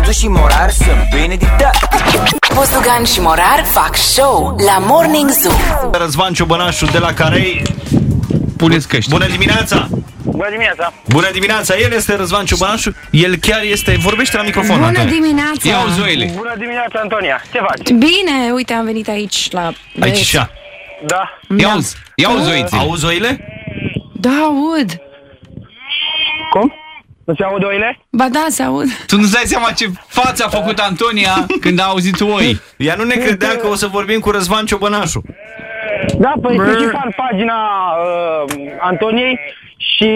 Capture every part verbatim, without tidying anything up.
Buzdu și Morar sunt benedictați. Buzdugan și Morar fac show la Morning Zoo. Răzvan Ciobănașu de la Carei. Puneți căști. Bună dimineața! Bună dimineața! Bună dimineața! El este Răzvan Ciobănașu. El chiar este... Vorbește la microfon, Bună Antonia. dimineața! Ia Zoile. Bună dimineața, Antonia! Ce faci? Bine, uite, am venit aici la... Aici așa. Da. Ia uzi. Ia uzi Zoițe. Auzi oile? Da, aud. Cum? Nu se aud oile? Ba da, se aud. Tu nu-ți dai seama ce față a făcut Antonia când a auzit oi. Ea nu ne credea că o să vorbim cu Răzvan Ciobănașu. Da, păi sunt și fan pagina uh, Antoniei și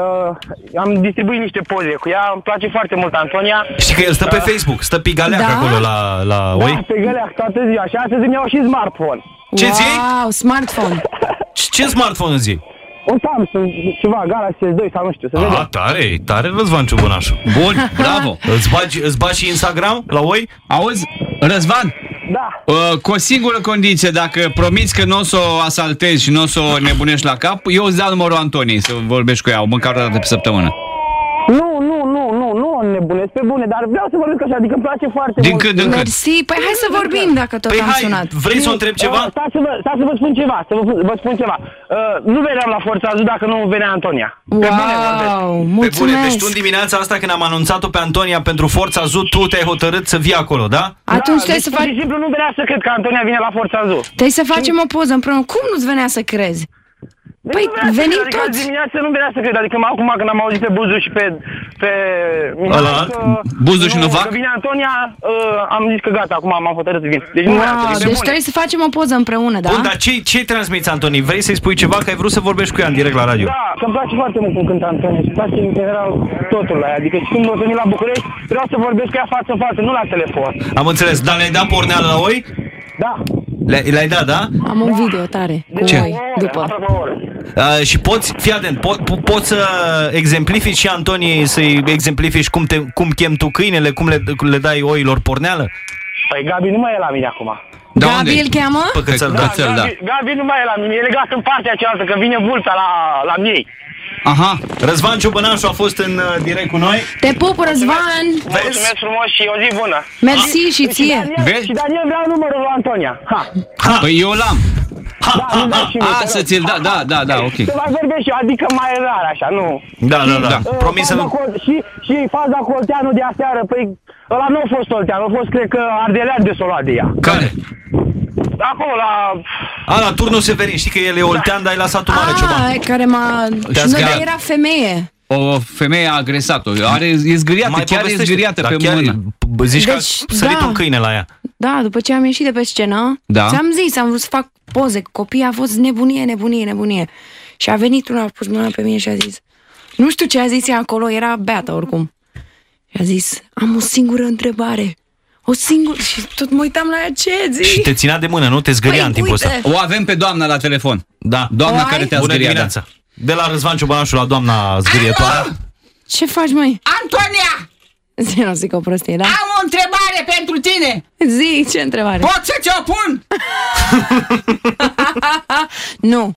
uh, am distribuit niște poze cu ea. Îmi place foarte mult Antonia. Știi că el stă pe Facebook, stă pigaleac Da? acolo la, la Da, oi? pe găleac toată ziua și astăzi îmi iau și smartphone. Ce zi? Wow, smartphone. Ce smartphone îți iei? Un Samsung, ceva, Galaxy S doi sau nu știu, să vedem. A, tare, tare Răzvan Ciobănașu. Bun, bravo. Îți bagi, îți bagi și Instagram la oi? Auzi, Răzvan, Da. uh, cu o singură condiție, dacă promiți că nu o să o asaltezi și nu o să o nebunești la cap, eu îți dau numărul Antoniei să vorbești cu ea, măcar o dată pe săptămână. Nu, nu, nu, nu, nu o nebunesc pe bune, dar vreau să vorbesc așa, adică îmi place foarte Din mult. când în când. Mersi. Păi hai să vorbim dacă tot Păi am hai, sunat. vrei să o întreb ceva? Uh, stați, să vă, stați să vă spun ceva, să vă, vă spun ceva. Uh, nu veneam la Forța Zoo dacă nu venea Antonia. Pe bune vorbesc. Wow, Pe bune, deci mulțumesc. tu în dimineața asta când am anunțat-o pe Antonia pentru Forța Zoo, tu te-ai hotărât să vii acolo, da? Atunci da, trebuie deci, să pur faci... și simplu nu venea să cred că Antonia vine la Forța Zoo. Trebuie să facem o poză împreună. Cum nu-ți venea să crezi? Deci Păi, nu venea să venim cred, adică toți. dimineața nu venea să cred, adică acum când am auzit pe Buzu și pe, pe Mihai Ăla? că, Buzu și nu, Novac? că vine Antonia, uh, am zis că gata, acum m-am hotărât să vin. Deci nu venea să Wow, cred, pe deci bune. trebuie să facem o poză împreună, da? Bun, dar ce, ce transmiți, Antoni? Vrei să-i spui ceva? Că ai vrut să vorbești cu ea în direct la radio. Da, că îmi place foarte mult cum cântă Antonia și îmi place în general totul la ea. Adică și când o veni la București, vreau să vorbesc cu ea față în față, nu la telefon. Am înțeles, dar le-ai dat porneală la oi? Da. Le- Le-ai dat, da? Am un video tare cu Ce? voi, după. Uh, și poți, fii atent, po- po- poți să exemplifici și Antoniei, să-i exemplifici cum, te, cum chem tu câinele, cum le, le dai oilor porneală? Păi Gabi nu mai e la mine acum. Da, Gabi unde? îl cheamă? Păcățel, Da. da. Cățel, da. Gabi, Gabi nu mai e la mine, e legat în partea cealaltă, că vine vulta la, la miei. Aha. Răzvan Ciobănașu a fost în uh, direct cu noi. Te pup, Răzvan! Mulțumesc frumos și o zi bună. Mersi și Și ție! Daniel, Vezi? și Daniel vrea numărul lui Antonia. Ha. Păi eu l-am. Da, nu dați și mie, A, te să rog. ți-l da, da, da, da, ok. Să mai vorbesc și eu, adică mai rar așa, nu. Da, da, da. Da. Uh, Promis să faza nu... cu- Și, și faza cu Olteanu de aseară, păi ăla nu a fost Olteanu, a fost, cred că, Ardelean de s-o luat de ea. Care? Acolo, la... A, la turnul Severin. Știi că el e oltean, dar e la satul mare, Cioban. Ah, care m-a... Te-a Și nu, zgâriat. dar era femeie. O femeie a agresat-o. Are, e zgâriată, chiar e povestește. zgâriată Da, pe chiar mână. e- b- Zici că Deci, a sărit da. un câine la ea. Da, după ce am ieșit de pe scenă, Da. ți-am zis, am vrut să fac poze cu copiii, a fost nebunie, nebunie, nebunie. Și a venit una, a pus mâna pe mine și a zis, nu știu ce a zis ea acolo, era beată oricum. Și a zis, am o singură întrebare. O singură... Și tot mă uitam la ea, ce Și zici? te ținea de mână, nu? Te zgâria Păi, în timpul uite. ăsta. O avem pe doamna la telefon. Da. Doamna O ai? care te-a Bună zgâriat. dimineața. De la Răzvan Ciobănașu la doamna zgârietoare. Ce faci, măi? Antonia, Zi, nu zic o prostie, da? am o întrebare pentru tine. Zi, ce întrebare? Pot să ți-o pun? Nu.